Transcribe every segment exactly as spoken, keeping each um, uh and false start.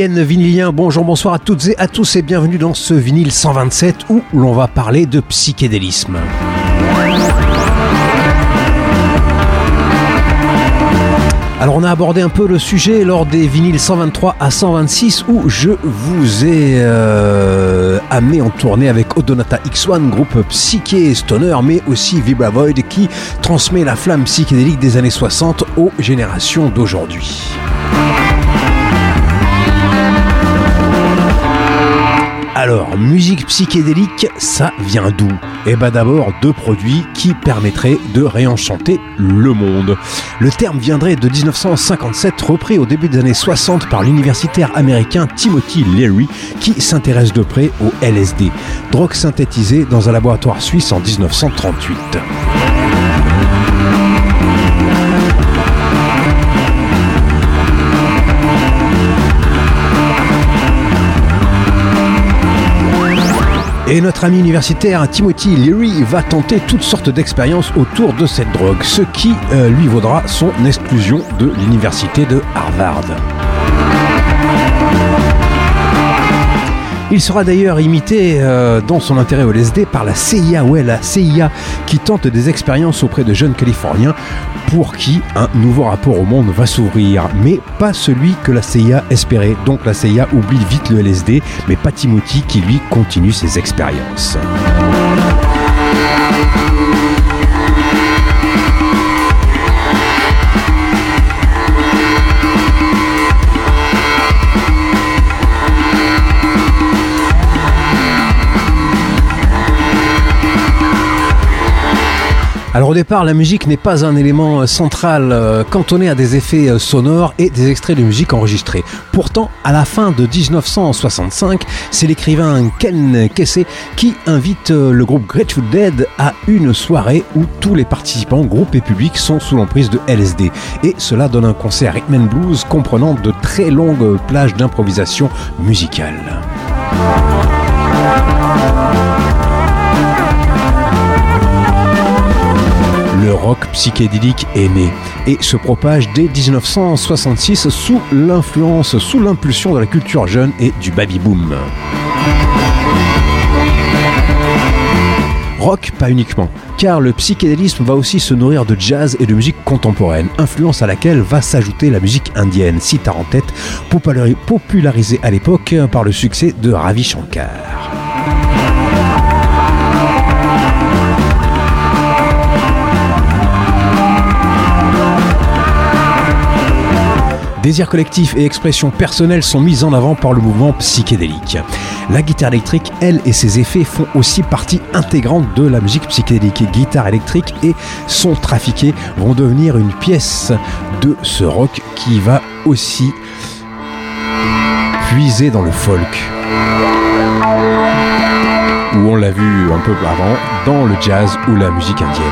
week-end vinylien, bonjour, bonsoir à toutes et à tous et bienvenue dans ce vinyle cent vingt-sept où l'on va parler de psychédélisme. Alors on a abordé un peu le sujet lors des vinyles cent vingt-trois à cent vingt-six où je vous ai euh, amené en tournée avec Odonata X un, groupe psyché stoner, mais aussi Vibra Void qui transmet la flamme psychédélique des années soixante aux générations d'aujourd'hui. Alors, musique psychédélique, ça vient d'où ? Eh ben d'abord, deux produits qui permettraient de réenchanter le monde. Le terme viendrait de dix-neuf cent cinquante-sept, repris au début des années soixante par l'universitaire américain Timothy Leary, qui s'intéresse de près au L S D, drogue synthétisée dans un laboratoire suisse en dix-neuf cent trente-huit. Et notre ami universitaire Timothy Leary va tenter toutes sortes d'expériences autour de cette drogue, ce qui euh, lui vaudra son exclusion de l'université de Harvard. Il sera d'ailleurs imité euh, dans son intérêt au L S D par la C I A, ouais, la C I A qui tente des expériences auprès de jeunes Californiens pour qui un nouveau rapport au monde va s'ouvrir, mais pas celui que la C I A espérait. Donc la C I A oublie vite le L S D, mais pas Timothy qui lui continue ses expériences. Alors au départ, la musique n'est pas un élément central euh, cantonné à des effets euh, sonores et des extraits de musique enregistrés. Pourtant, à la fin de dix-neuf cent soixante-cinq, c'est l'écrivain Ken Kesey qui invite euh, le groupe Grateful Dead à une soirée où tous les participants, groupes et publics, sont sous l'emprise de L S D. Et cela donne un concert rhythm and blues comprenant de très longues plages d'improvisation musicale. Le rock psychédélique est né et se propage dès dix-neuf cent soixante-six sous l'influence, sous l'impulsion de la culture jeune et du baby-boom. Rock, pas uniquement, car le psychédélisme va aussi se nourrir de jazz et de musique contemporaine, influence à laquelle va s'ajouter la musique indienne, sitar en tête, popularisée à l'époque par le succès de Ravi Shankar. Désir collectif et expression personnelle sont mis en avant par le mouvement psychédélique. La guitare électrique, elle et ses effets font aussi partie intégrante de la musique psychédélique. Guitare électrique et son trafiqué vont devenir une pièce de ce rock qui va aussi puiser dans le folk. Où on l'a vu un peu avant, dans le jazz ou la musique indienne.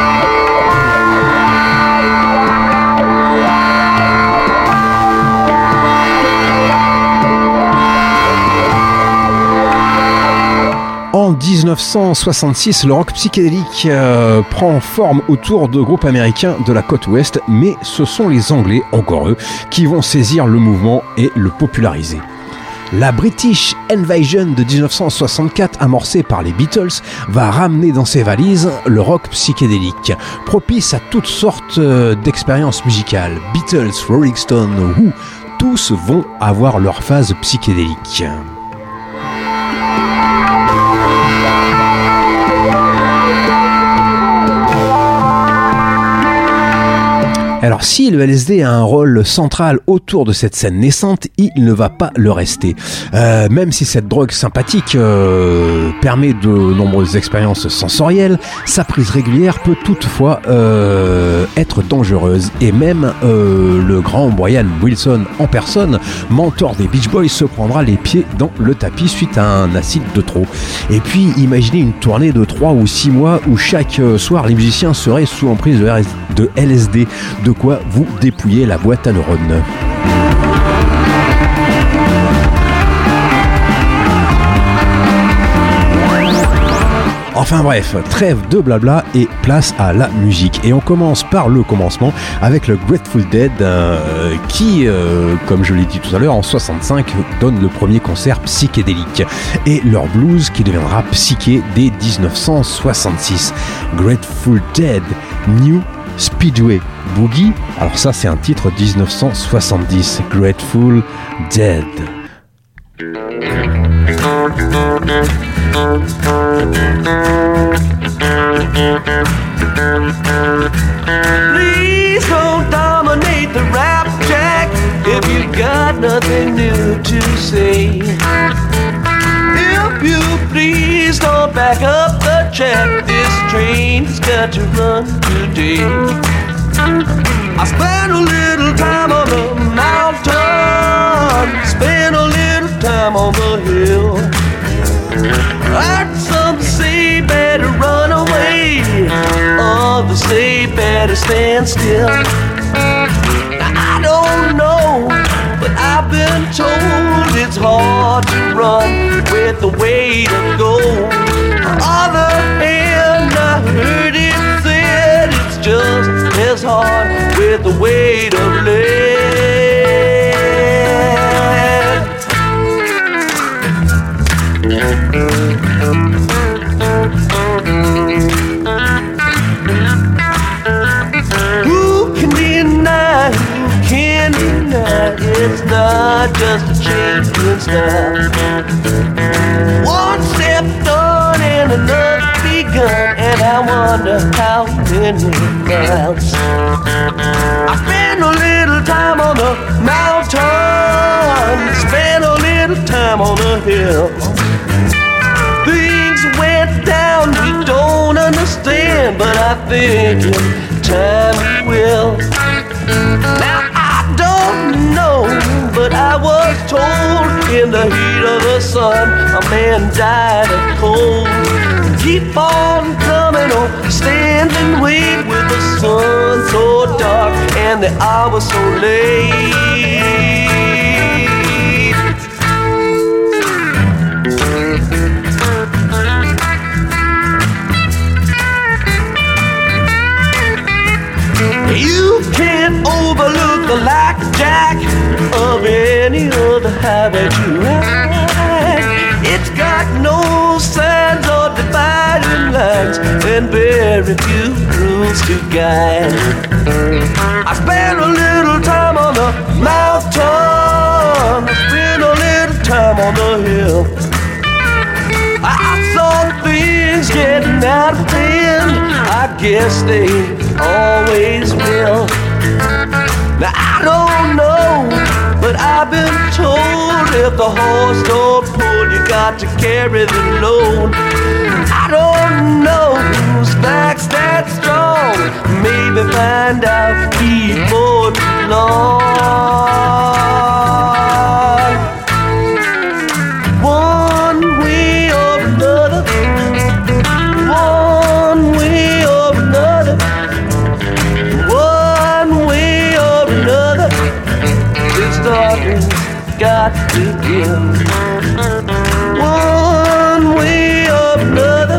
En dix-neuf cent soixante-six, le rock psychédélique euh, prend forme autour de groupes américains de la côte ouest, mais ce sont les Anglais, encore eux, qui vont saisir le mouvement et le populariser. La British Invasion de dix-neuf cent soixante-quatre, amorcée par les Beatles, va ramener dans ses valises le rock psychédélique, propice à toutes sortes d'expériences musicales. Beatles, Rolling Stones, Who, tous vont avoir leur phase psychédélique. Alors si le L S D a un rôle central autour de cette scène naissante, il ne va pas le rester. Euh, même si cette drogue sympathique euh, permet de nombreuses expériences sensorielles, sa prise régulière peut toutefois euh, être dangereuse. Et même euh, le grand Brian Wilson en personne, mentor des Beach Boys, se prendra les pieds dans le tapis suite à un acide de trop. Et puis imaginez une tournée de trois ou six mois où chaque soir les musiciens seraient sous emprise de L S D, de quoi vous dépouiller la boîte à neurones. Enfin bref, trêve de blabla et place à la musique. Et on commence par le commencement avec le Grateful Dead euh, qui, euh, comme je l'ai dit tout à l'heure, en soixante-cinq donne le premier concert psychédélique et leur blues qui deviendra psyché dès dix-neuf cent soixante-six. Grateful Dead, New Speedway Boogie. Alors ça c'est un titre dix-neuf cent soixante-dix. Grateful Dead. Please don't dominate the rap track if you got nothing new to say. If you please don't back up the track, this train's got to run today. I spent a little time on the mountain, spent a little time on the hill. Heard some say better run away, others say better stand still. Now I don't know, but I've been told it's hard to run with the way to go. On the other hand, I heard it said it's just as hard with the weight of lead. Who can deny, who can deny it's not just a change in style. One step done and another begun, and I wonder how many miles. I spent a little time on the mountain, spent a little time on the hill. Things went down we don't understand, but I think in time we will. Now I don't know, but I was told in the heat of the sun a man died of cold. Keep on coming on, stand and wait with the sun so dark and the hour so late. You can't overlook the blackjack of any other habit you had. It's got no signs or dividing lines and very few rules to guide. I spent a little time on the mountain, I spent a little time on the hill. I saw things getting out of hand, I guess they always will. Now I don't know, but I've been told if the horse don't pull, you got to carry the load. I don't know whose back's that strong, maybe find out before too long. One way or another, one way or another, one way or another, this darkness got to end. One way or another,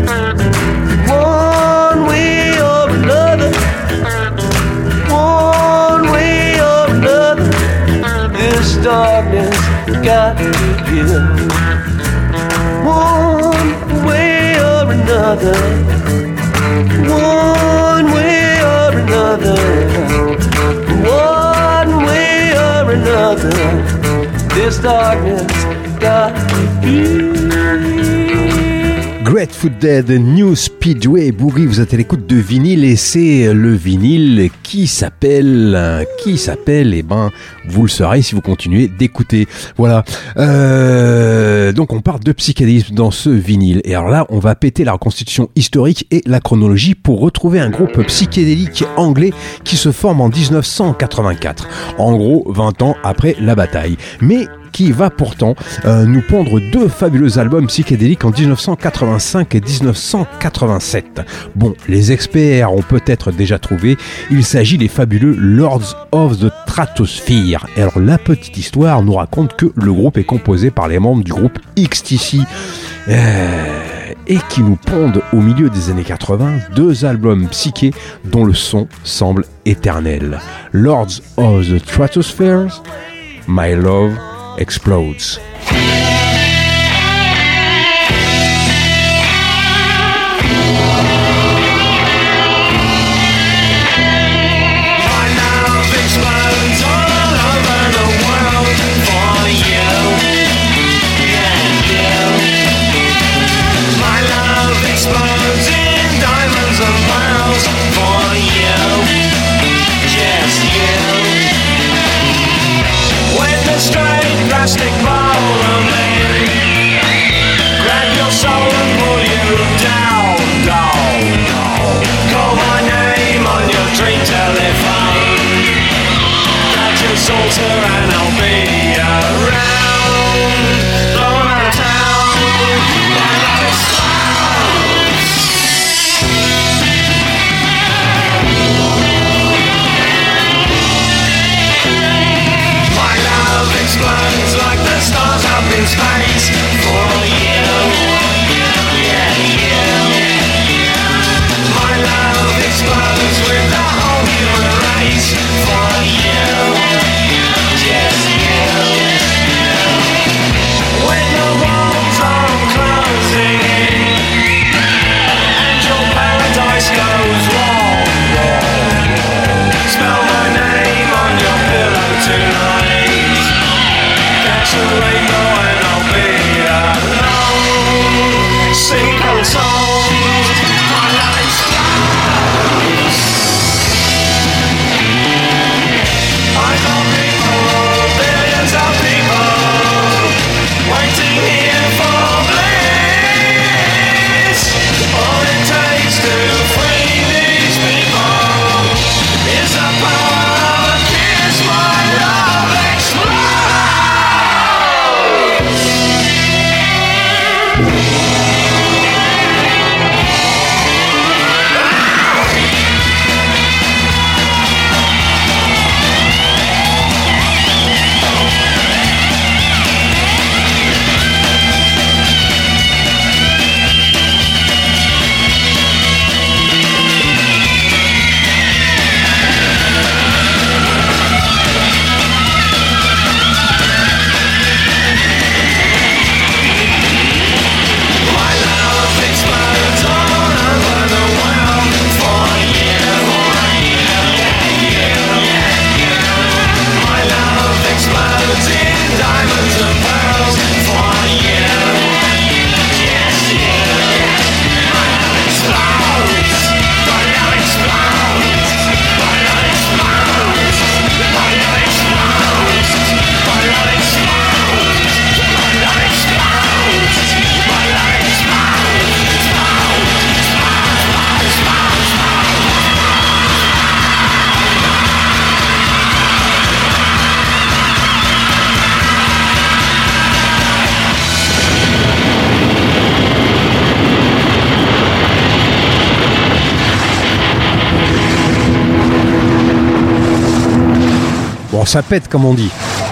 one way or another, one way or another, this darkness got to end. One way or another, one way or another, one way or another, this darkness got to end. Grateful Dead, New Speedway Boogie, vous êtes à l'écoute de vinyle et c'est le vinyle qui s'appelle, qui s'appelle, et eh ben, vous le saurez si vous continuez d'écouter. Voilà. Euh, donc on parle de psychédélisme dans ce vinyle. Et alors là, on va péter la reconstitution historique et la chronologie pour retrouver un groupe psychédélique anglais qui se forme en dix-neuf cent quatre-vingt-quatre. En gros, vingt ans après la bataille. Mais qui va pourtant euh, nous pondre deux fabuleux albums psychédéliques en dix-neuf cent quatre-vingt-cinq et dix-neuf cent quatre-vingt-sept. Bon, les experts ont peut-être déjà trouvé, il s'agit des fabuleux Lords of the Stratosphere. Et alors la petite histoire nous raconte que le groupe est composé par les membres du groupe X T C. Euh, et qui nous pondent au milieu des années quatre-vingts deux albums psychés dont le son semble éternel. Lords of the Stratosphere, My Love Explodes. Plastic ball of man, grab your soul and pull you down, down, down. Call my name on your dream telephone. Catch your saucer and I'll be around. Blown out of town, my love explodes. My love explodes like the stars up in space for you, yeah, you. My love explodes with the whole human race for you, yes, you. When the walls are closing in and your paradise goes wrong, wrong, wrong. Spell my name on your pillow tonight. Catch a rainbow and I'll be alone. Sing cold songs, my love explodes. I know people, billions of people, waiting here for bliss. All it takes to free these people is a power kiss. My love explodes. Bon, ça pète comme on dit.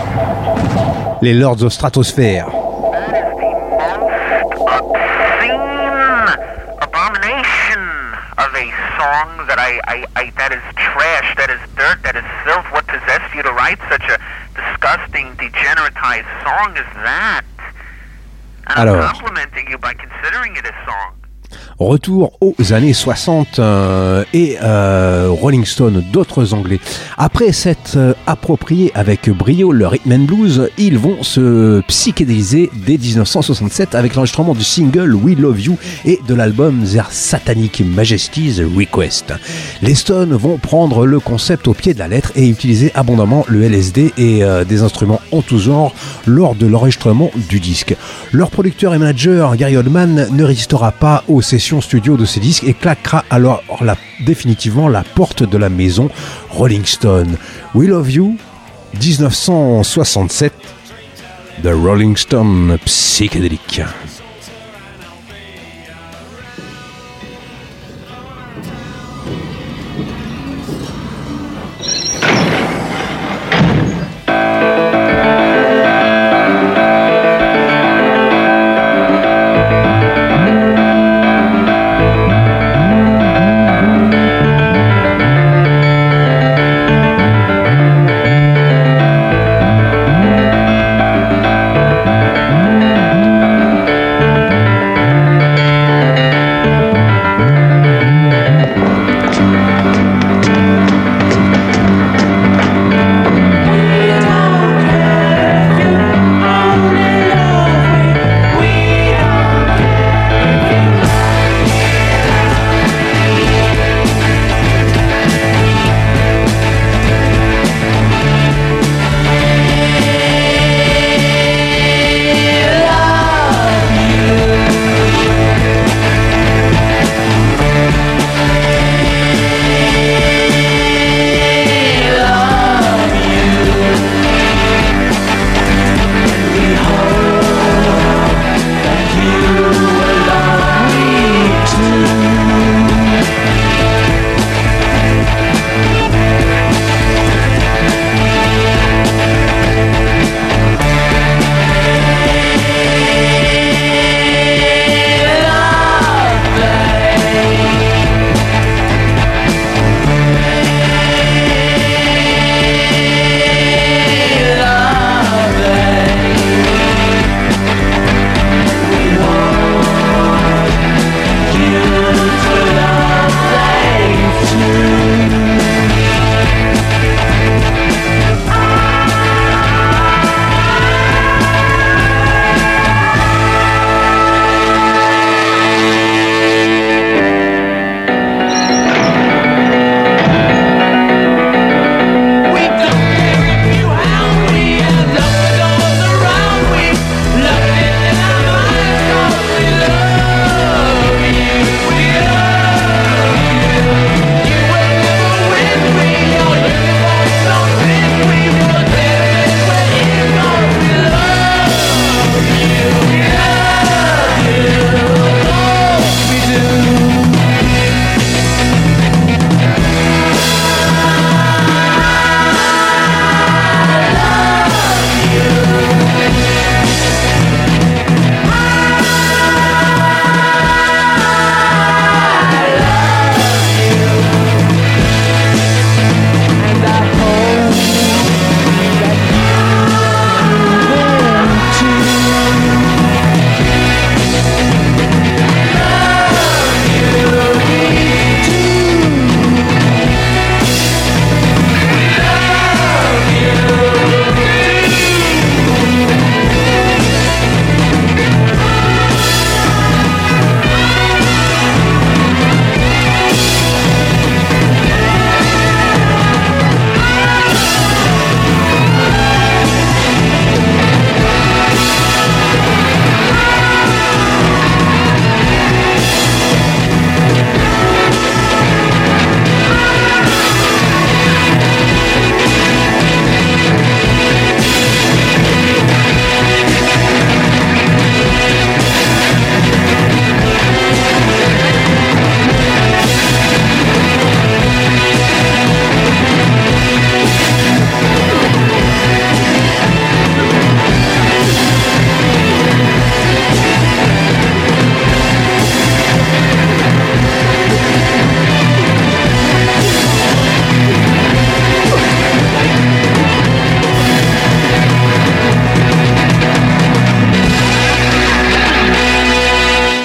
Les Lords of Stratosphere. That is the most obscene abomination of a song that I, I, I, that is trash, that is dirt, that is filth. What possessed you to write such a disgusting, degeneratized song as that? And Alors. I'm complimenting you by considering it a song. Retour aux années soixante euh, et euh, Rolling Stone, d'autres Anglais. Après s'être euh, approprié avec brio le rhythm and blues, ils vont se psychédéliser dès dix-neuf cent soixante-sept avec l'enregistrement du single We Love You et de l'album Their Satanic Majesty's Request. Les Stones vont prendre le concept au pied de la lettre et utiliser abondamment le L S D et euh, des instruments en tout genre lors de l'enregistrement du disque. Leur producteur et manager Gary Oldman ne résistera pas aux sessions studio de ces disques et claquera alors la, définitivement la porte de la maison Rolling Stone. We Love You, dix-neuf cent soixante-sept, The Rolling Stone psychédélique.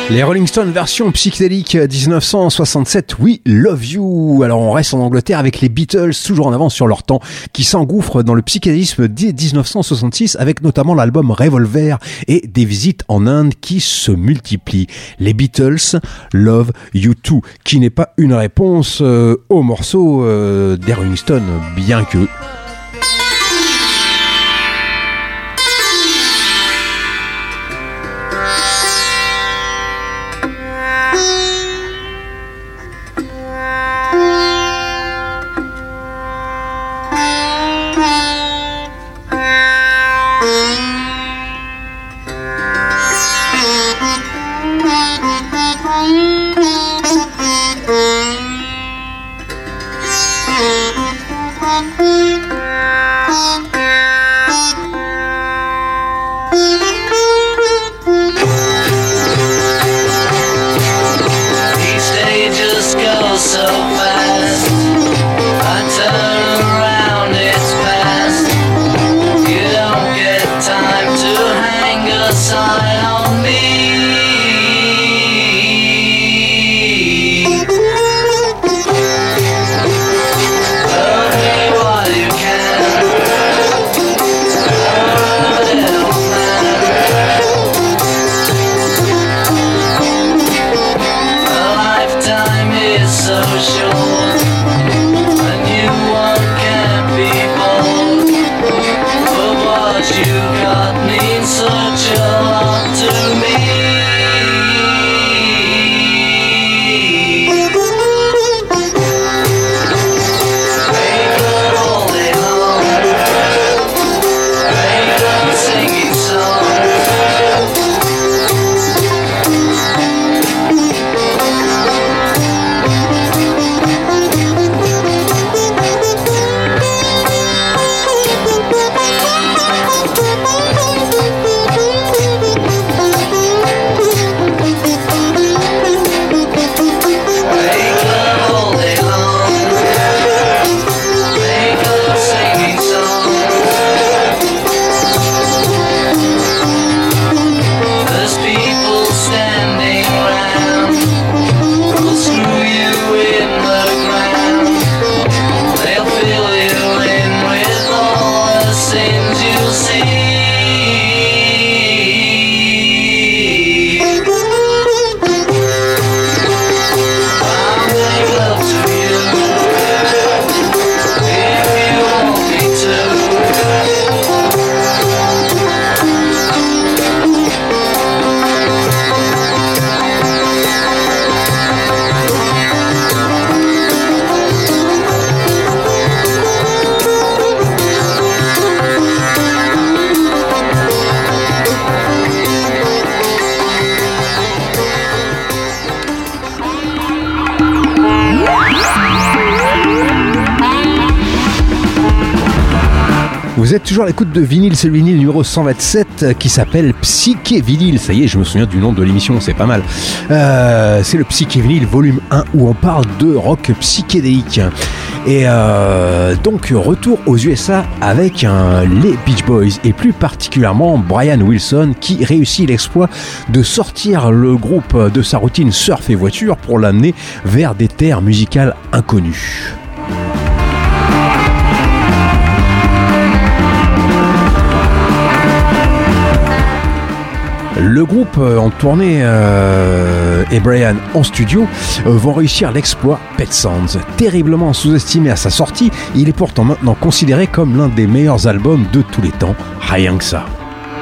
Les Rolling Stones version psychédélique dix-neuf cent soixante-sept, We Love You. Alors on reste en Angleterre avec les Beatles, toujours en avance sur leur temps, qui s'engouffrent dans le psychédélisme dès dix-neuf cent soixante-six avec notamment l'album Revolver et des visites en Inde qui se multiplient. Les Beatles, Love You Too, qui n'est pas une réponse euh, au morceau euh, des Rolling Stones, bien que... Vous êtes toujours à l'écoute de Vinyle, c'est le vinyle numéro cent vingt-sept qui s'appelle Psyché Vinyle. Ça y est, je me souviens du nom de l'émission, c'est pas mal. Euh, c'est le Psyché Vinyle volume un où on parle de rock psychédélique. Et euh, donc retour aux U S A avec un, les Beach Boys et plus particulièrement Brian Wilson qui réussit l'exploit de sortir le groupe de sa routine surf et voiture pour l'amener vers des terres musicales inconnues. Le groupe en tournée euh, et Brian en studio euh, vont réussir l'exploit Pet Sounds. Terriblement sous-estimé à sa sortie, il est pourtant maintenant considéré comme l'un des meilleurs albums de tous les temps, rien que ça.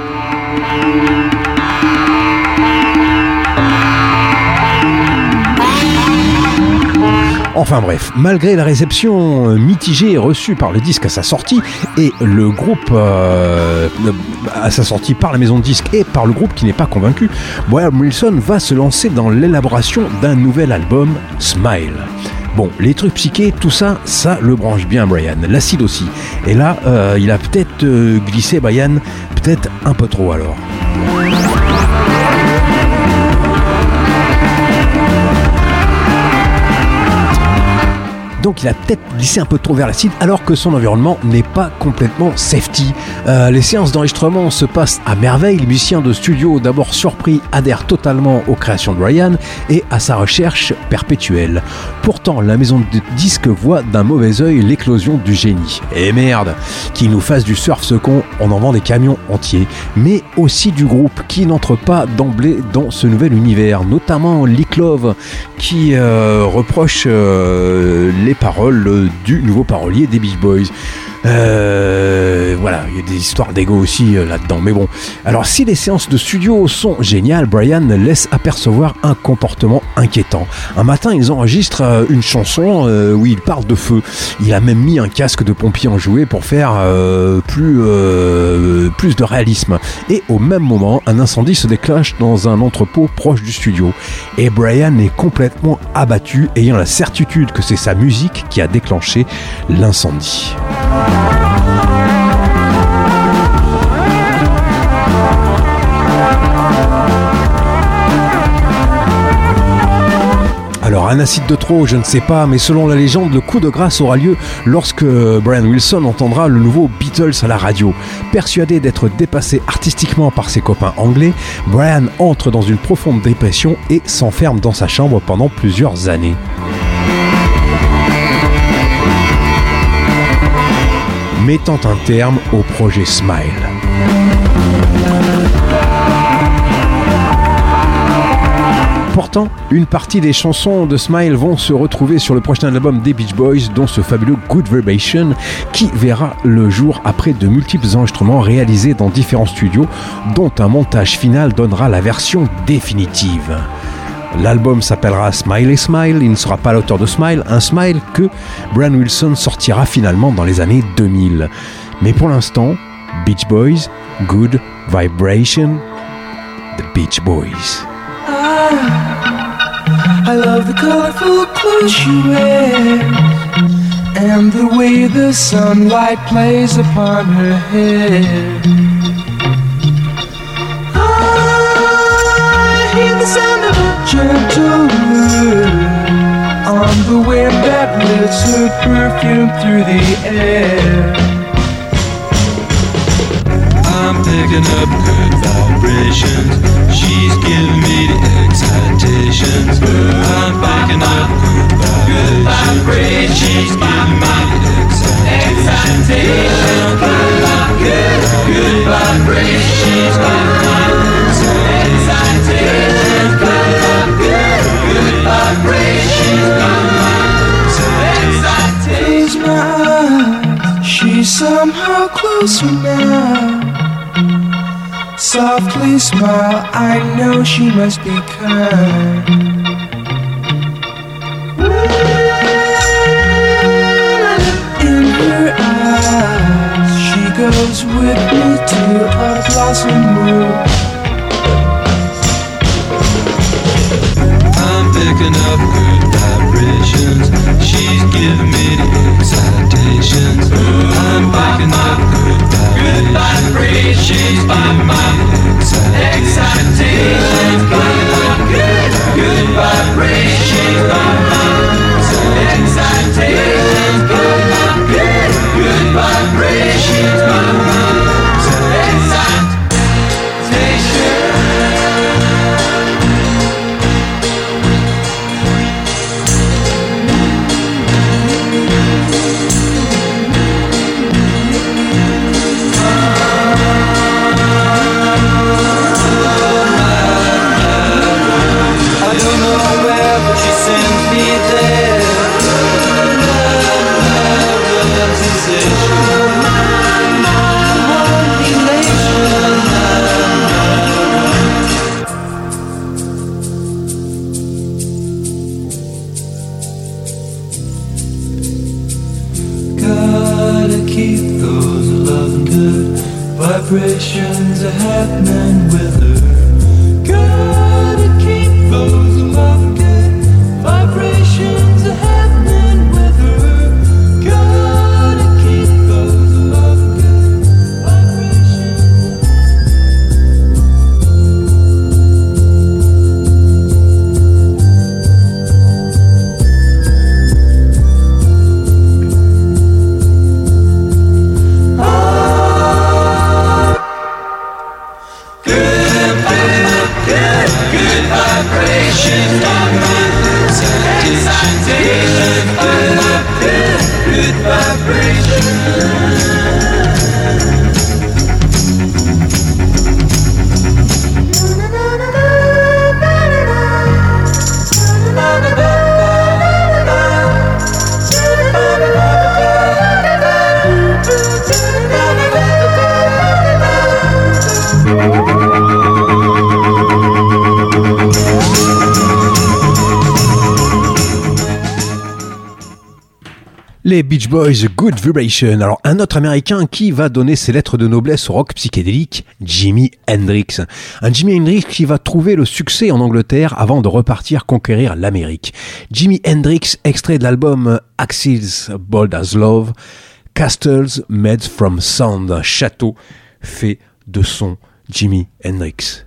Enfin bref, malgré la réception mitigée reçue par le disque à sa sortie et le groupe euh, à sa sortie par la maison de disques et par le groupe qui n'est pas convaincu, Brian Wilson va se lancer dans l'élaboration d'un nouvel album, Smile. Bon, les trucs psychés, tout ça, ça le branche bien Brian, l'acide aussi. Et là, euh, il a peut-être euh, glissé Brian, peut-être un peu trop alors. donc il a peut-être glissé un peu trop vers l'acide alors que son environnement n'est pas complètement safety. Euh, les séances d'enregistrement se passent à merveille. Les musiciens de studio, d'abord surpris, adhèrent totalement aux créations de Brian et à sa recherche perpétuelle. Pourtant, la maison de disques voit d'un mauvais œil l'éclosion du génie. Et merde, qu'il nous fasse du surf ce con, on en vend des camions entiers, mais aussi du groupe qui n'entre pas d'emblée dans ce nouvel univers, notamment Lick Love qui euh, reproche euh, les paroles du nouveau parolier des Beach Boys. Euh, voilà, il y a des histoires d'ego aussi euh, là-dedans, mais bon. Alors, si les séances de studio sont géniales, Brian laisse apercevoir un comportement inquiétant. Un matin, ils enregistrent euh, une chanson euh, où il parle de feu. Il a même mis un casque de pompier enjoué pour faire euh, plus, euh, plus de réalisme. Et au même moment, un incendie se déclenche dans un entrepôt proche du studio. Et Brian est complètement abattu, ayant la certitude que c'est sa musique qui a déclenché l'incendie. Alors, un acide de trop, je ne sais pas, mais selon la légende, le coup de grâce aura lieu lorsque Brian Wilson entendra le nouveau Beatles à la radio. Persuadé d'être dépassé artistiquement par ses copains anglais, Brian entre dans une profonde dépression et s'enferme dans sa chambre pendant plusieurs années. Mettant un terme au projet Smile. Pourtant, une partie des chansons de Smile vont se retrouver sur le prochain album des Beach Boys, dont ce fabuleux Good Vibration, qui verra le jour après de multiples enregistrements réalisés dans différents studios, dont un montage final donnera la version définitive. L'album s'appellera Smile et Smile, il ne sera pas l'auteur de Smile, un Smile que Brian Wilson sortira finalement dans les années deux mille. Mais pour l'instant, Beach Boys, Good Vibration, The Beach Boys. I love the colorful clothes she wears and the way the sunlight plays upon her hair. I hear the sound of a gentle word on the wind that lifts her perfume through the air. I'm picking up good vibrations. She's giving me the excitations. I'm picking up good vibrations. She's giving me the excitations. Good, good vibrations. She's giving me the excitations. Good, good vibrations. She's giving me the excitations. Close my eyes. She's somehow closer now. Softly smile, I know she must be kind. In her eyes, she goes with me to a blossom room. I'm picking up good vibrations. She's giving me the excitations. I'm picking up good vibrations. She's giving me the excitations. Good, good vibrations. Excitations. Good, good vibrations. Vibrations are happening with her. Gotta keep those love good. Vibrations are happening with her. Gotta keep those love good. Vibrations. Good vibrations, excitation, good, good vibrations. Les Beach Boys, Good Vibration. Alors, un autre américain qui va donner ses lettres de noblesse au rock psychédélique, Jimi Hendrix. Un Jimi Hendrix qui va trouver le succès en Angleterre avant de repartir conquérir l'Amérique. Jimi Hendrix, extrait de l'album Axis Bold as Love, Castles Made from Sand, un château fait de son Jimi Hendrix.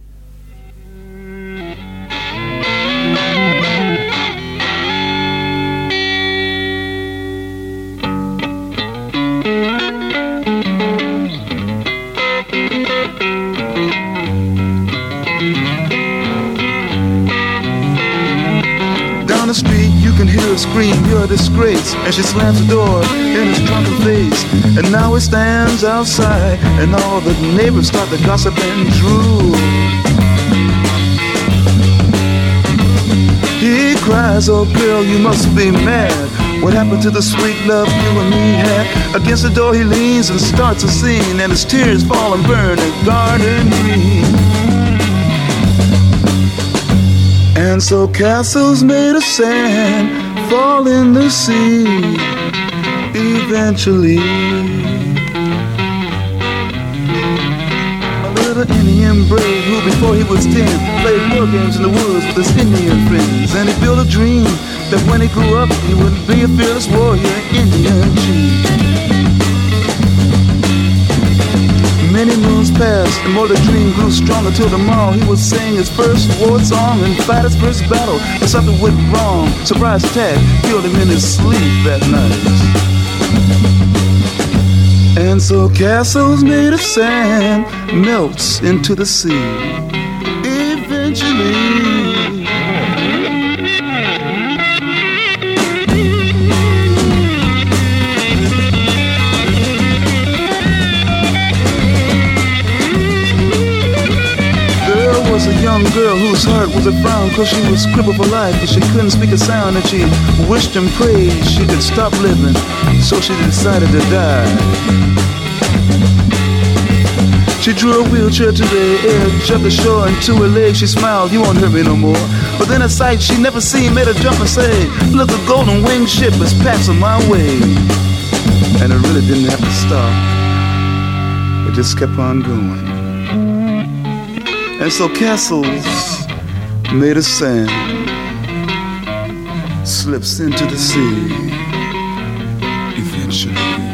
Down the street, you can hear her scream, you're a disgrace. And she slams the door in his drunken face. And now he stands outside, and all the neighbors start to gossip and drool. He cries, oh girl, you must be mad. What happened to the sweet love you and me had? Against the door he leans and starts a scene, and his tears fall and burn in garden green. And so castles made of sand fall in the sea eventually. A little Indian brave who before he was ten played war games in the woods with his Indian friends. And he built a dream that when he grew up he would be a fearless warrior, Indian chief. Many moons passed, and more the dream grew stronger till tomorrow he would sing his first war song and fight his first battle. But something went wrong. Surprise attack killed him in his sleep that night. And so castles made of sand melts into the sea eventually. A young girl whose heart was a frown cause she was crippled for life, but she couldn't speak a sound, and she wished and prayed she could stop living, so she decided to die. She drew a wheelchair to the edge of the shore, and to her legs she smiled, you won't hurt me no more. But then a sight she never seen made her jump and say, look, a golden winged ship is passing my way. And it really didn't have to stop, it just kept on going. And so castles made of sand slips into the sea eventually.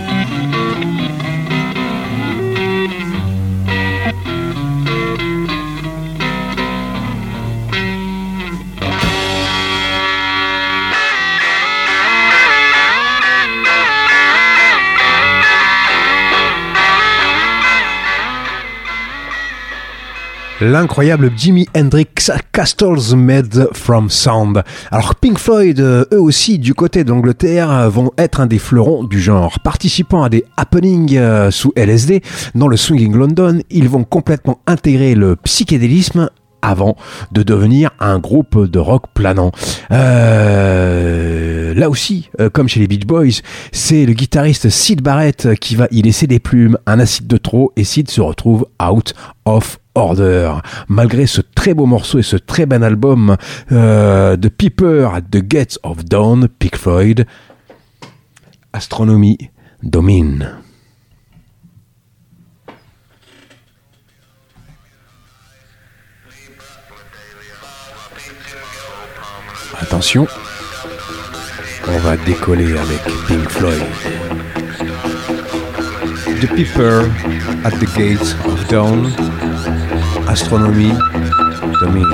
L'incroyable Jimi Hendrix, Castles Made from Sand. Alors Pink Floyd, eux aussi du côté d'Angleterre, vont être un des fleurons du genre. Participant à des happenings sous L S D dans le Swinging London, ils vont complètement intégrer le psychédélisme avant de devenir un groupe de rock planant. Euh, là aussi, euh, comme chez les Beach Boys, c'est le guitariste Syd Barrett qui va y laisser des plumes, un acide de trop, et Syd se retrouve out of order. Malgré ce très beau morceau et ce très bon album euh, de Piper at the Gates of Dawn, Pink Floyd, Astronomy domine. Attention, on va décoller avec Pink Floyd. The Piper at the Gates of Dawn, Astronomy domine.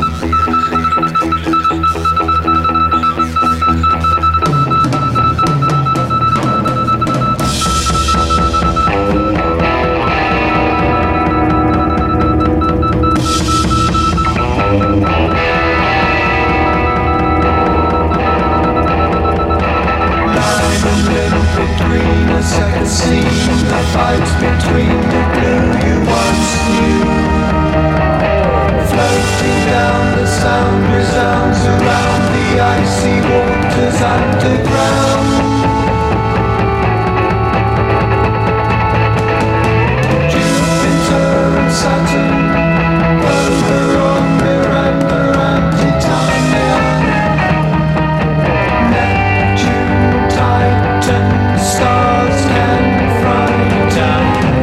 icy waters underground. Jupiter and Saturn, Oberon, Miranda and Titania, Neptune, Titan, stars can frighten.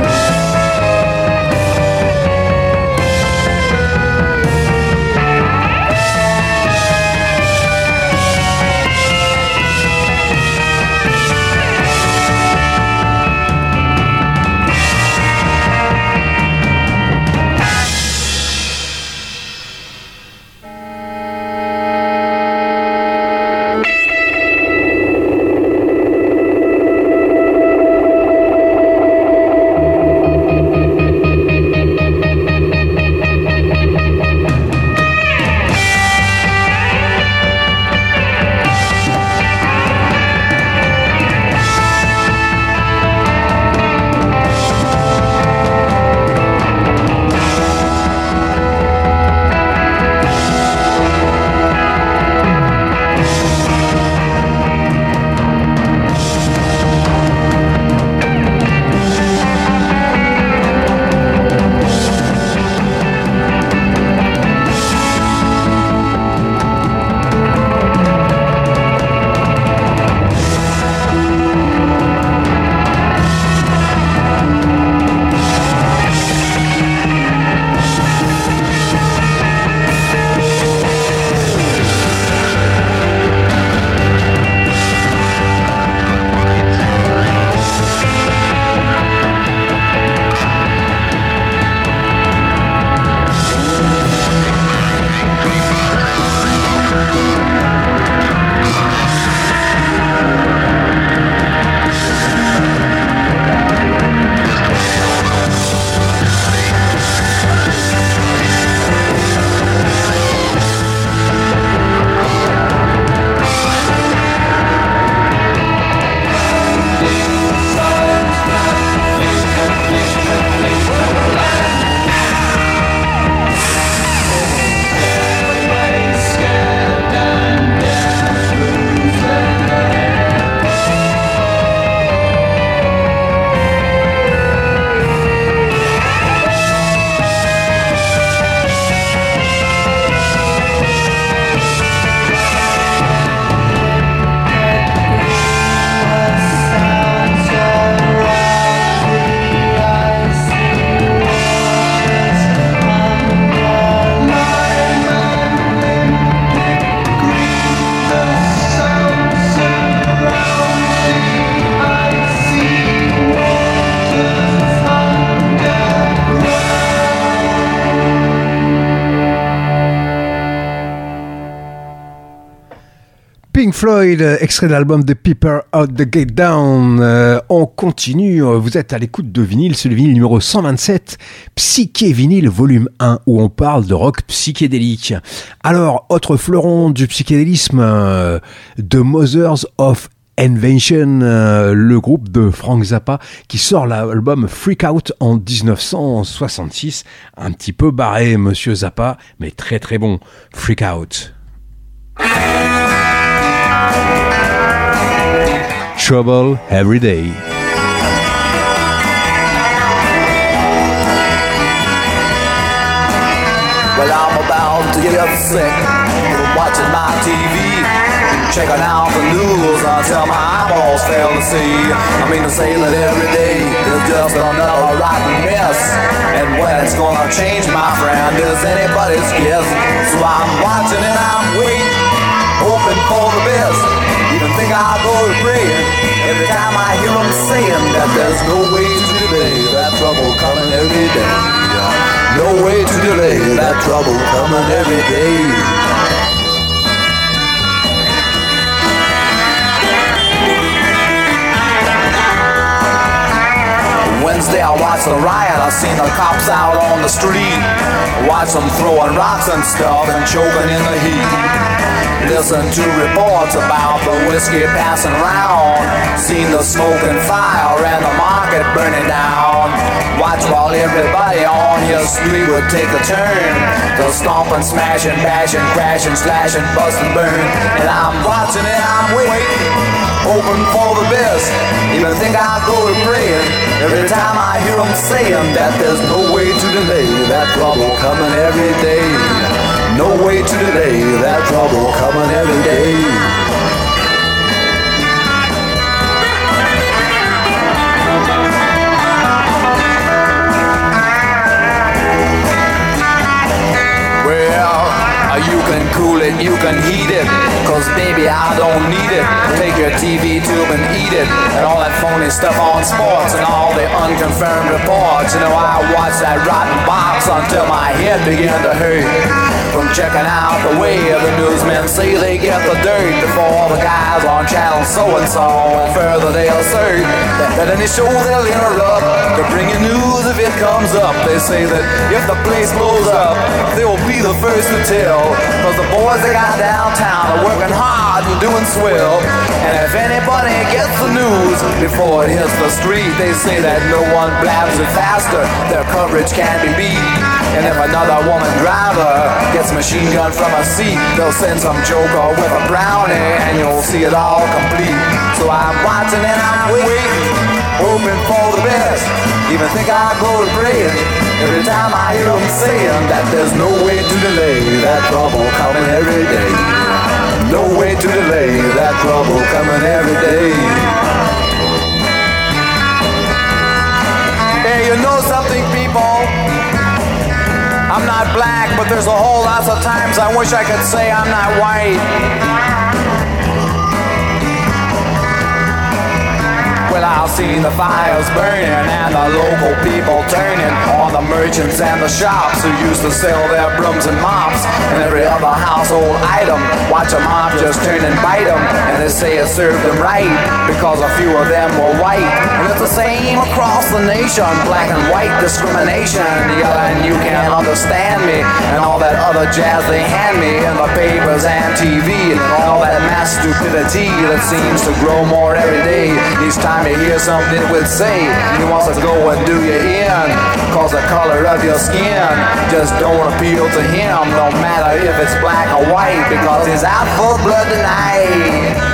Pink Floyd, extrait de l'album The People Out the Gate Down. Euh, on continue, vous êtes à l'écoute de vinyle, c'est le vinyle numéro cent vingt-sept, Psyché Vinyle volume un, où on parle de rock psychédélique. Alors, autre fleuron du psychédélisme, euh, The Mothers of Invention, euh, le groupe de Frank Zappa qui sort l'album Freak Out en dix-neuf cent soixante-six. Un petit peu barré, monsieur Zappa, mais très très bon. Freak Out. Trouble Every Day. Well, I'm about to get sick from watching my T V, checking out the news until my eyeballs fail to see. I mean to say that every day is just another rotten mess, and when it's gonna change, my friend, is anybody's guess. So I'm watching and I'm waiting, hoping for the best. Even think I'll go to praying every time I hear them saying that there's no way to delay that trouble coming every day. No way to delay that trouble coming every day. Wednesday I watched the riot, I seen the cops out on the street. Watched them throwing rocks and stuff and choking in the heat. Listen to reports about the whiskey passing round. Seen the smoke and fire and the market burning down. Watch while everybody on your street would take a turn. They'll stomp and smash and bash and crash and slash and bust and burn. And I'm watching and I'm waiting, hoping for the best. Even think I'll go to praying every time I hear them saying that there's no way to delay that trouble coming every day. No way to delay that trouble coming every day. You can cool it, you can heat it, cause baby I don't need it. Take your T V tube and eat it, and all that phony stuff on sports and all the unconfirmed reports. You know I watch that rotten box until my head began to hurt from checking out the way the newsmen say they get the dirt before all the guys on channel so-and-so. And further they'll assert that, that any show they'll interrupt to bring you news if it comes up. They say that if the place blows up, they'll be the first to tell. Cause the boys they got downtown are working hard and doing swell. And if anybody gets the news before it hits the street, they say that no one blabs it faster, their coverage can't be beat. And if another woman driver gets machine gun from a seat, they'll send some joker with a brownie and you'll see it all complete. So I'm watching and I'm waiting, hoping for the best. Even think I'll go to praying every time I hear them saying that there's no way to delay that trouble coming every day. No way to delay that trouble coming every day. Hey, you know something, people? I'm not black, but there's a whole lot of times I wish I could say I'm not white. Well, I've seen the fires burning and the local people turning on the merchants and the shops who used to sell their brooms and mops and every other household item. Watch a mop just turn and bite them, and they say it served them right because a few of them were white. And it's the same across the nation, black and white discrimination. Yeah, and you can't understand me and all that other jazz they hand me in the papers and T V and all that mass stupidity that seems to grow more every day. Each time you hear something we'd say, he wants to go and do you in, cause the color of your skin just don't appeal to him, no matter if it's black or white, because he's out for blood tonight.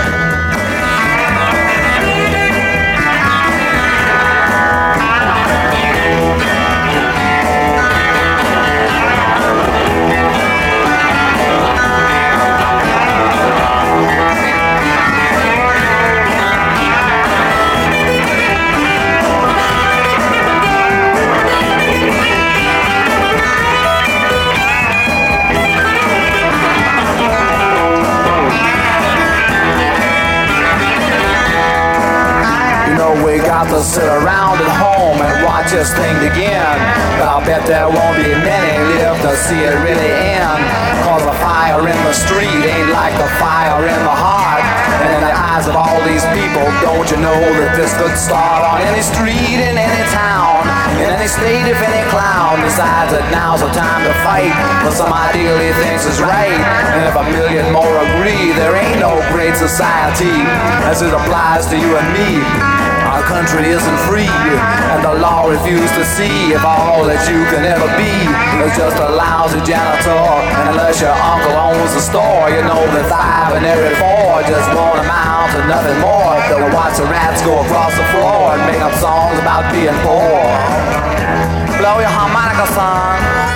We got to sit around at home and watch this thing begin, but I'll bet there won't be many live to see it really end, cause the fire in the street ain't like the fire in the heart. And in the eyes of all these people, don't you know that this could start on any street in any town, in any state if any clown decides that now's the time to fight for some ideal he thinks is right. And if a million more agree, there ain't no great society as it applies to you and me. Our country isn't free, and the law refused to see if all that you can ever be is just a lousy janitor. And unless your uncle owns the store, you know that five and every four just won't amount to nothing more. They'll watch the rats go across the floor and make up songs about being poor. Blow your harmonica, son.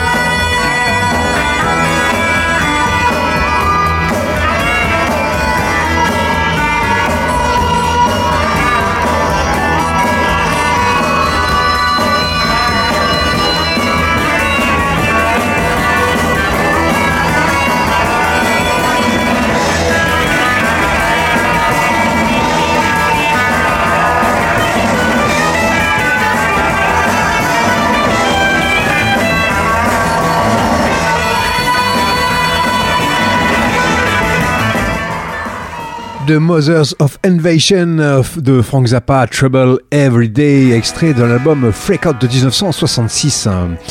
The Mothers of Invasion de Frank Zappa, Trouble Every Day, extrait de l'album Freak Out de dix-neuf cent soixante-six.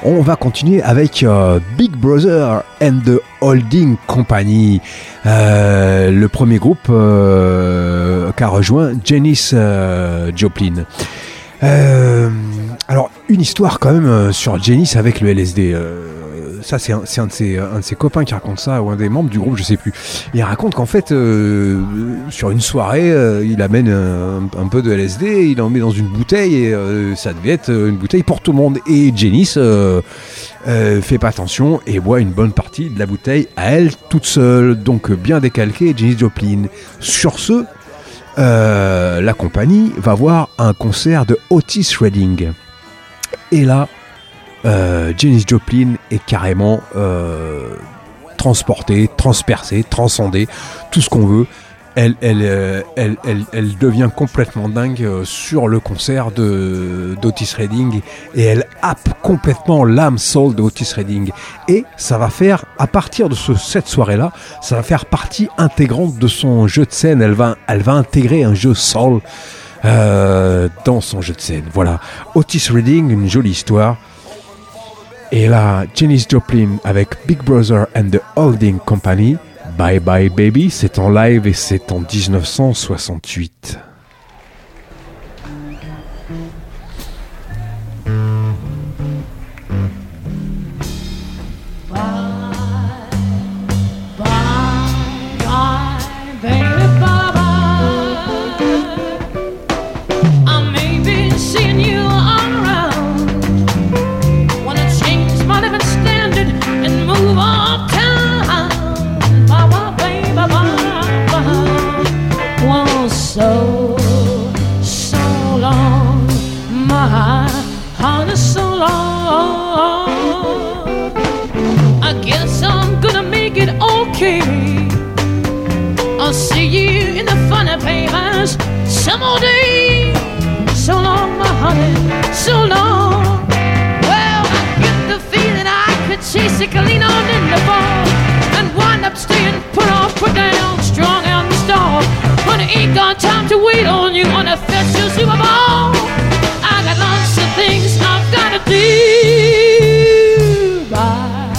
On va continuer avec euh, Big Brother and the Holding Company, euh, le premier groupe euh, qu'a rejoint Janis euh, Joplin. Euh, alors, une histoire quand même euh, sur Janis avec le L S D. Euh, ça, c'est, un, c'est un, de ses, un de ses copains qui raconte ça, ou un des membres du groupe, je sais plus. Il raconte qu'en fait, euh, sur une soirée, euh, il amène un, un peu de L S D, il en met dans une bouteille, et euh, ça devait être une bouteille pour tout le monde. Et Janis euh, euh, fait pas attention et boit une bonne partie de la bouteille à elle toute seule. Donc, bien décalqué, Janis Joplin. Sur ce, euh, la compagnie va voir un concert de Otis Redding. Et là, Euh, Janis Joplin est carrément euh, transportée, transpercée, transcendée, tout ce qu'on veut. Elle, elle, euh, elle, elle, elle devient complètement dingue euh, sur le concert de, d'Otis Redding et elle happe complètement l'âme soul d'Otis Redding. Et ça va faire, à partir de ce, cette soirée-là, ça va faire partie intégrante de son jeu de scène. Elle va, elle va intégrer un jeu soul euh, dans son jeu de scène. Voilà, Otis Redding, une jolie histoire. Et là, Janis Joplin avec Big Brother and the Holding Company, Bye Bye Baby, c'est en live et c'est en dix-neuf cent soixante-huit. So, so long, my heart is so long. I guess I'm gonna make it okay. I'll see you in the funny papers some more day. So long, my honey, so long. Well, I get the feeling I could chase it clean on in the ball and wind up staying put off, put down, strong out the stall. Honey, ain't got time to wait on you on a festival Super Bowl. I got lots of things I've gotta do. Bye,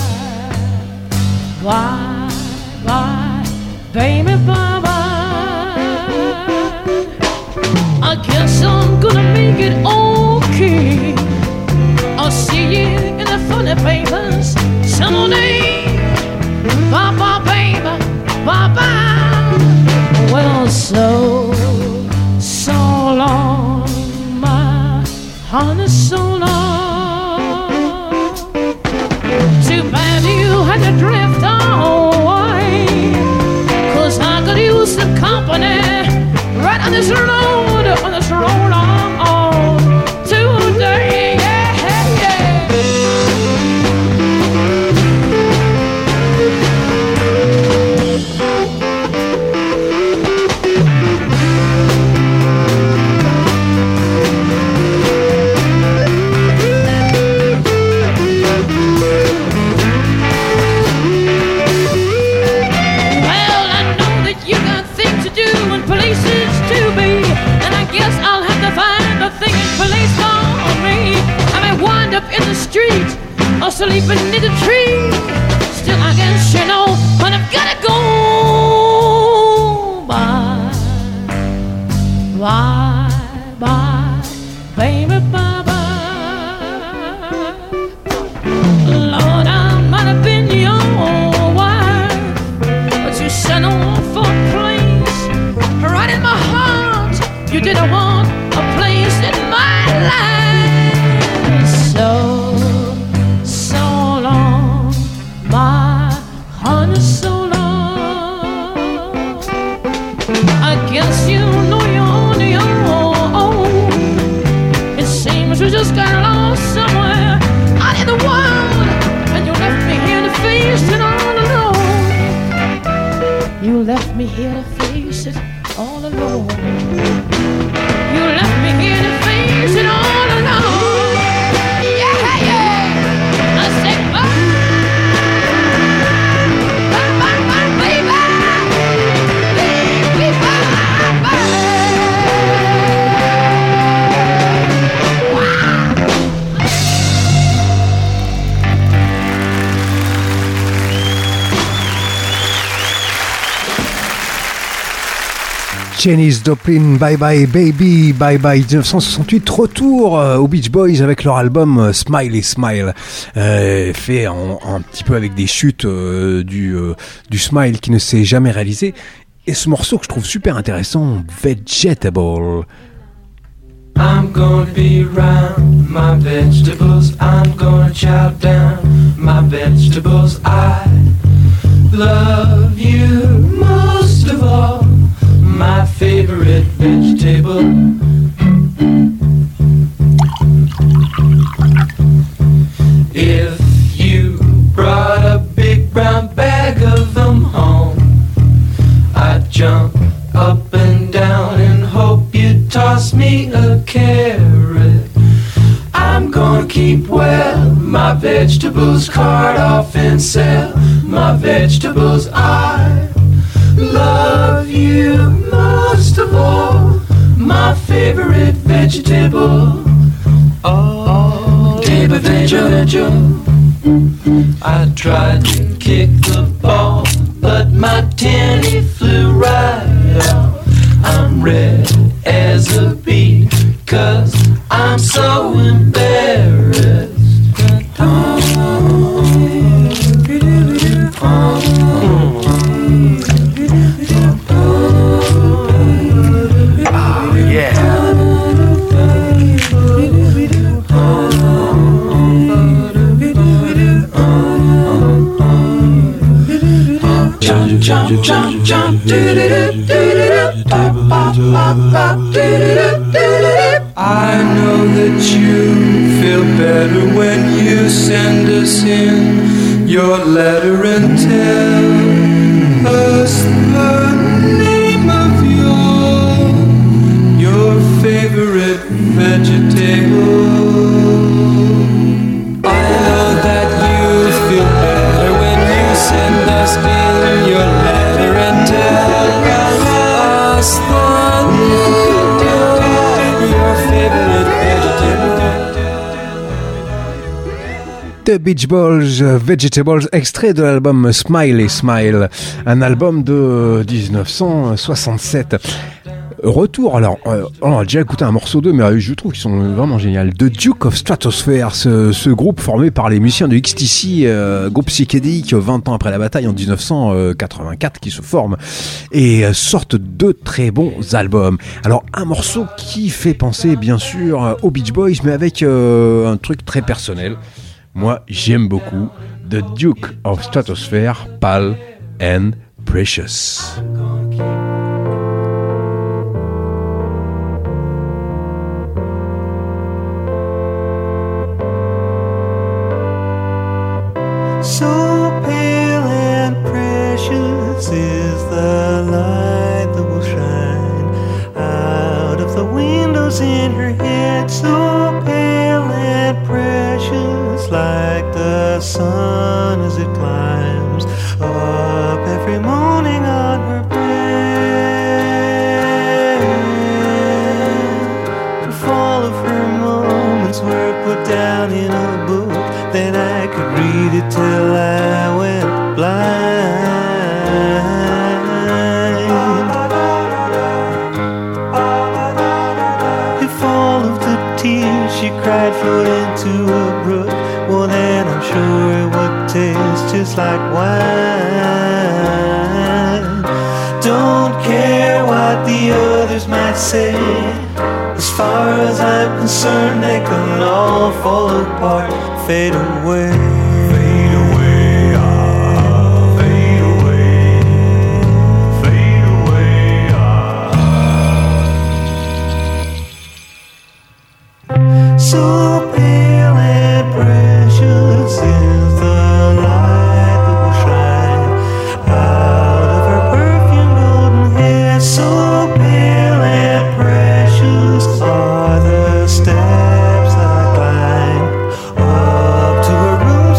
bye, bye, baby, bye, bye. I guess I'm gonna make it okay. I'll see you in the funny papers some day. Bye, bye, baby, bye, bye. Well, so, so long, my honey, so long. Too bad you had to drift away, 'cause I could use some company right on this road, on this road I'm on today, yeah, yeah. In the street or sleeping in the tree, still I guess you know when I've gotta go. Bye, bye, bye, baby, bye, bye. Lord, I might have been your wife, but you sent off for a place right in my heart. You didn't want a place in my life. So, so long, my honey, so long. I guess you know you're on your own. It seems we just got lost somewhere out in the world, and you left me here to face it all alone. You left me here to face it all alone. You left me here to face it all alone. Janis Joplin, Bye Bye Baby, Bye Bye dix-neuf cent soixante-huit, retour euh, aux Beach Boys avec leur album euh, Smile et Smile, euh, fait en, un petit peu avec des chutes euh, du, euh, du Smile qui ne s'est jamais réalisé. Et ce morceau que je trouve super intéressant, Vegetable. I'm gonna be around my vegetables, I'm gonna chow down my vegetables. I love you most of all, my favorite vegetable. If you brought a big brown bag of them home, I'd jump up and down and hope you'd toss me a carrot. I'm gonna keep well my vegetables, cart off and sell my vegetables. I love you most of all, my favorite vegetable. Oh, table vegetable. I tried to kick the ball, but my tenny flew right off. I'm red as a bee, 'cause I'm so embarrassed. Oh, yeah. Jump, jump, jump, jump, I know that you feel better when you send us in your letter and tell us the name of your your favorite vegetable. I know that you feel better when you send us in your letter and tell us the name of your favorite vegetable. The Beach Boys, Vegetables, extrait de l'album Smile et Smile, un album de dix-neuf cent soixante-sept. Retour, alors euh, on a déjà écouté un morceau d'eux, mais je trouve qu'ils sont vraiment géniaux. The Duke of Stratosphere, ce, ce groupe formé par les musiciens de X T C, euh, groupe psychédélique vingt ans après la bataille en dix-neuf cent quatre-vingt-quatre, qui se forme et euh, sortent deux très bons albums. Alors un morceau qui fait penser bien sûr aux Beach Boys, mais avec euh, un truc très personnel. Moi j'aime beaucoup The Duke of Stratosphere, Pale and Precious. So pale and precious is the light that will shine out of the windows in her head. So pale and precious, like the sun as it climbs up every morning on her bed. If all of her moments were put down in a book, then I could read it till I went blind. If all of the tears she cried flowed into a brook, well then I'm sure it would taste just like wine. Don't care what the others might say, as far as I'm concerned they can all fall apart, fade away. Fade away, ah, fade away, fade away, ah. So pale and precious is the light that will shine out of her perfumed golden hair. So pale and precious are the steps that I climb up to her room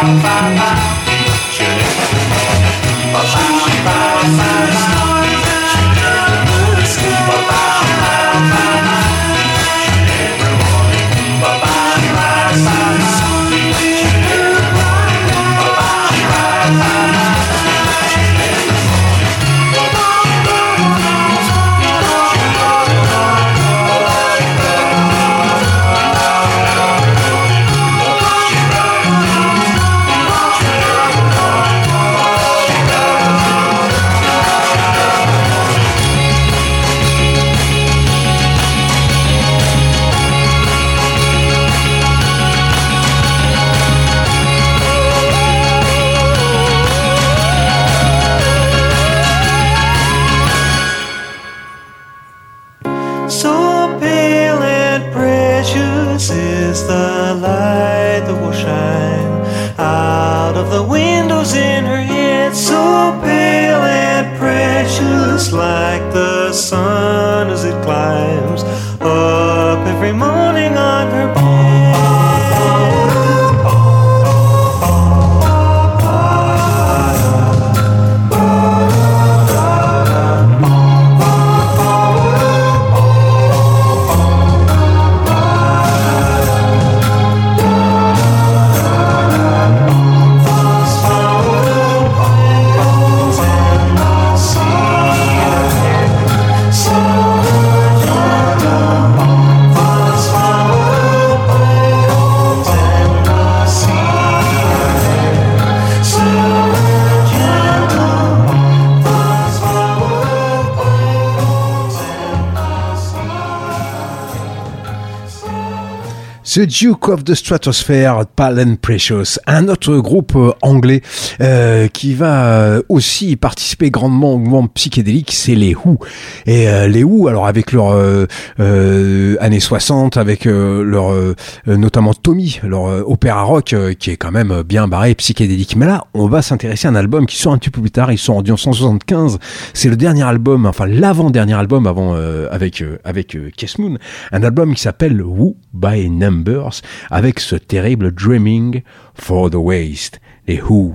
The Duke of the Stratosphere, Pale and Precious, un autre groupe euh, anglais euh, qui va aussi participer grandement au mouvement psychédélique, c'est les Who. Et euh, les Who, alors avec leur euh, euh, années soixante, avec euh, leur euh, notamment Tommy, leur euh, opéra rock euh, qui est quand même bien barré, psychédélique. Mais là, on va s'intéresser à un album qui sort un petit peu plus tard. Ils sont en mille neuf cent soixante-quinze. C'est le dernier album, enfin l'avant-dernier album avant euh, avec euh, avec euh, Kiss Moon, un album qui s'appelle Who by Numbers, avec ce terrible Dreaming for the Waste, les Who.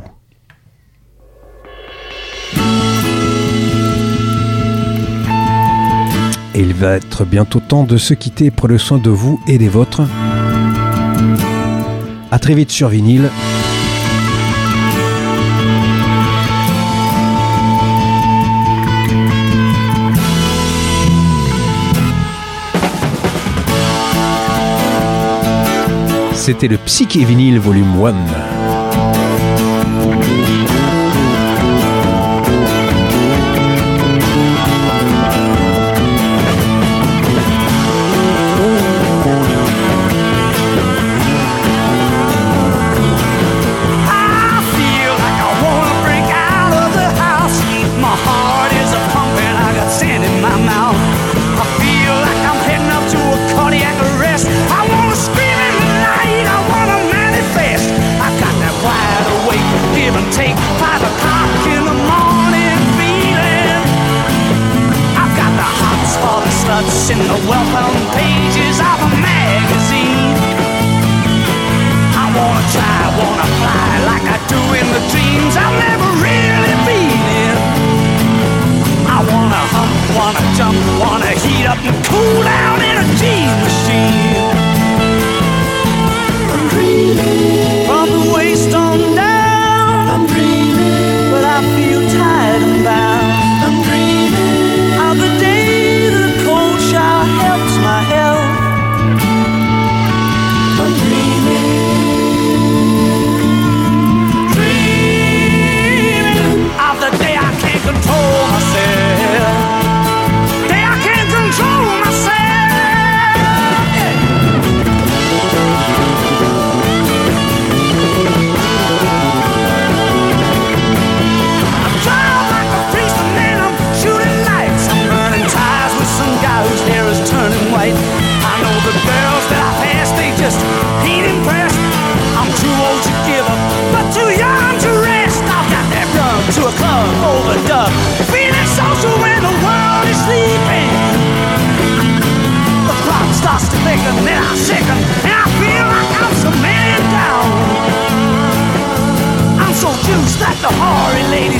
Et il va être bientôt temps de se quitter. Prenez soin de vous et des vôtres. À très vite sur vinyle. C'était le Psyché Vinyle volume un. I wanna scream in the night, I wanna manifest. I got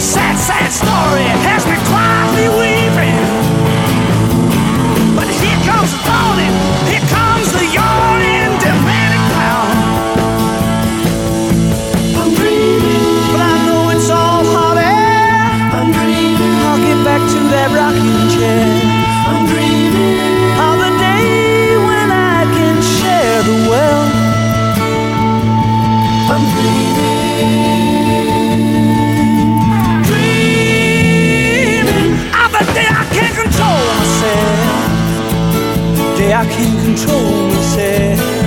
sad, sad story has me quietly weeping. But here comes the dawning, here comes the yawning, demanding clown. I'm dreaming, but I know it's all hot air. I'm dreaming, I'll get back to that rocking chair. I'm dreaming of the day when I can share the wealth. I'm dreaming, dreaming of the day I can't control myself. Day I can't control myself.